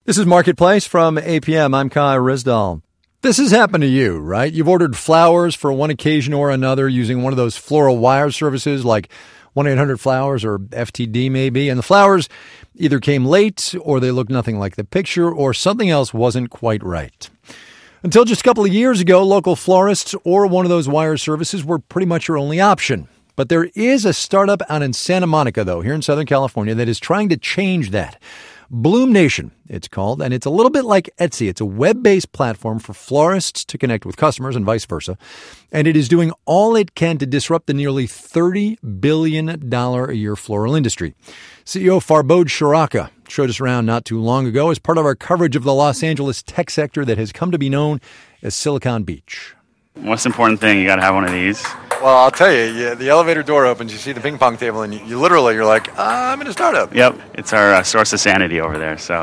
This is Marketplace from APM. I'm Kai Rizdal. This has happened to you, right? You've ordered flowers for one occasion or another using one of those floral wire services like 1-800-Flowers or FTD maybe, and the flowers either came late or they looked nothing like the picture or something else wasn't quite right. Until just a couple of years ago, local florists or one of those wire services were pretty much your only option. But there is a startup out in Santa Monica, though, here in Southern California, that is trying to change that. Bloom Nation, it's called, and it's a little bit like Etsy. It's a web-based platform for florists to connect with customers and vice versa. And it is doing all it can to disrupt the nearly $30 billion a year floral industry. CEO Farbod Sharaka showed us around not too long ago as part of our coverage of the Los Angeles tech sector that has come to be known as Silicon Beach. Most important thing, you got to have one of these. Well, I'll tell you, the elevator door opens, you see the ping pong table, and you're like, I'm in a startup. Yep, it's our source of sanity over there. So,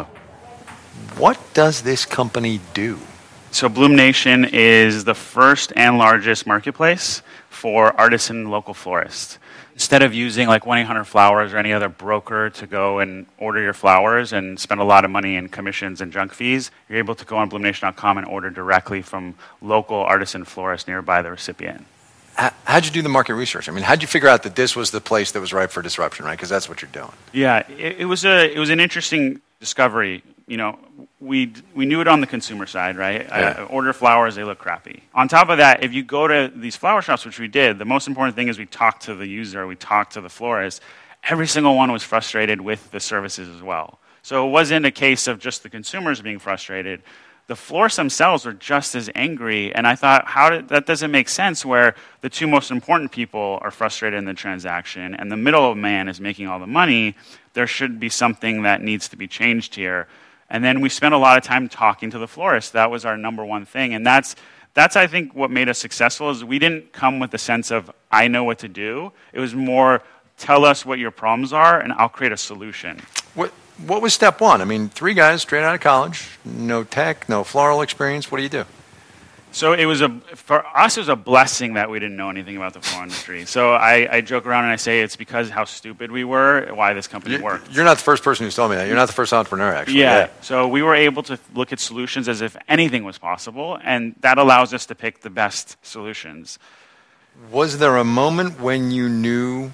what does this company do? So Bloom Nation is the first and largest marketplace for artisan local florists. Instead of using like 1-800-Flowers or any other broker to go and order your flowers and spend a lot of money in commissions and junk fees, you're able to go on bloomnation.com and order directly from local artisan florists nearby the recipient. How'd you do the market research? I mean, how'd you figure out that this was the place that was ripe for disruption, right? Because that's what you're doing. Yeah, it was an interesting discovery. You know, we knew it on the consumer side, right? Yeah. Order flowers, they look crappy. On top of that, if you go to these flower shops, which we did, the most important thing is we talked to the user, we talked to the florist. Every single one was frustrated with the services as well. So it wasn't a case of just the consumers being frustrated. The florists themselves were just as angry, and I thought, that doesn't make sense where the two most important people are frustrated in the transaction and the middleman is making all the money. There should be something that needs to be changed here. And then we spent a lot of time talking to the florist. That was our number one thing. And that's I think, what made us successful is we didn't come with the sense of, I know what to do. It was more, tell us what your problems are, and I'll create a solution. What was step one? I mean, 3 guys straight out of college, no tech, no floral experience. What do you do? So for us, it was a blessing that we didn't know anything about the floral industry. So I joke around and I say it's because how stupid we were, why this company worked. You're not the first person who's told me that. You're not the first entrepreneur, actually. Yeah. So we were able to look at solutions as if anything was possible, and that allows us to pick the best solutions. Was there a moment when you knew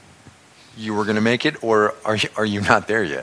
you were going to make it, or are you not there yet?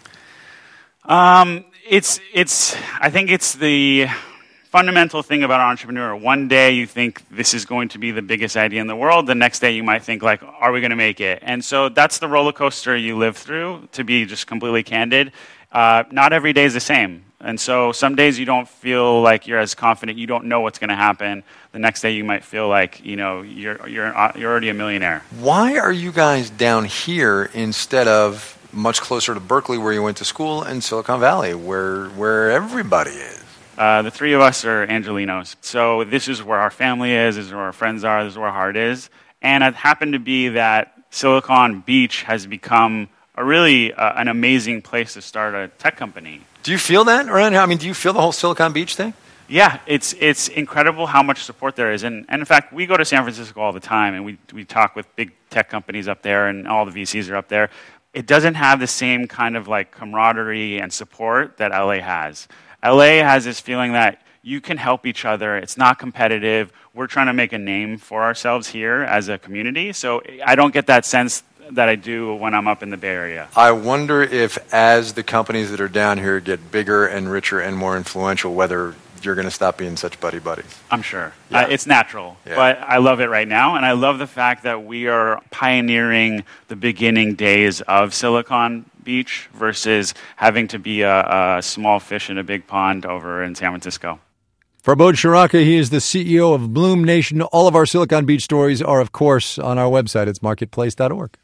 I think it's the fundamental thing about an entrepreneur. One day you think this is going to be the biggest idea in the world. The next day you might think like, are we going to make it? And so that's the roller coaster you live through, to be just completely candid. Not every day is the same. And so some days you don't feel like you're as confident. You don't know what's going to happen. The next day you might feel like, you're already a millionaire. Why are you guys down here instead of much closer to Berkeley, where you went to school, and Silicon Valley, where everybody is? The 3 of us are Angelinos. So this is where our family is, this is where our friends are, this is where our heart is. And it happened to be that Silicon Beach has become an amazing place to start a tech company. Do you feel that around here? I mean, do you feel the whole Silicon Beach thing? Yeah, it's incredible how much support there is. And in fact, we go to San Francisco all the time, and we talk with big tech companies up there, and all the VCs are up there. It doesn't have the same kind of like camaraderie and support that LA has. LA has this feeling that you can help each other. It's not competitive. We're trying to make a name for ourselves here as a community. So I don't get that sense that I do when I'm up in the Bay Area. I wonder if as the companies that are down here get bigger and richer and more influential, whether you're going to stop being such buddies. I'm sure. Yeah. It's natural. Yeah. But I love it right now, and I love the fact that we are pioneering the beginning days of Silicon Beach versus having to be a small fish in a big pond over in San Francisco. Farbod Sharaka, he is the CEO of Bloom Nation. All of our Silicon Beach stories are, of course, on our website. It's marketplace.org.